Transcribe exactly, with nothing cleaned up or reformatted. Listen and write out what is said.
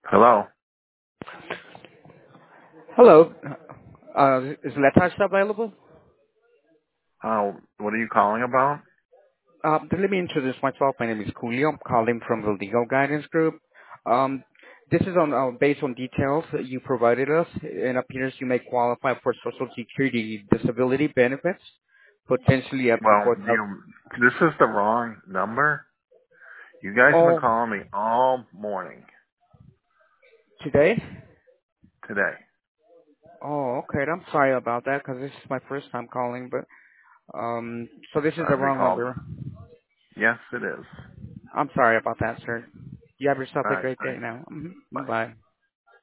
Hello. Hello. Uh, is Latasha available? Uh, what are you calling about? Uh, let me introduce myself. My name is Julio. I'm calling from the Legal Guidance Group. Um, this is on uh, based on details that you provided us. It appears you may qualify for Social Security disability benefits, potentially up to Well, four thousand. you, this is the wrong number. You guys have been Oh, calling me all morning today? today. Oh, okay. I'm sorry about that because this is my first time calling. But um, so this is the I've been wrong called. number. Yes, it is. I'm sorry about that, sir. You have yourself All a right. great day Thanks. now. hmm Bye. Bye.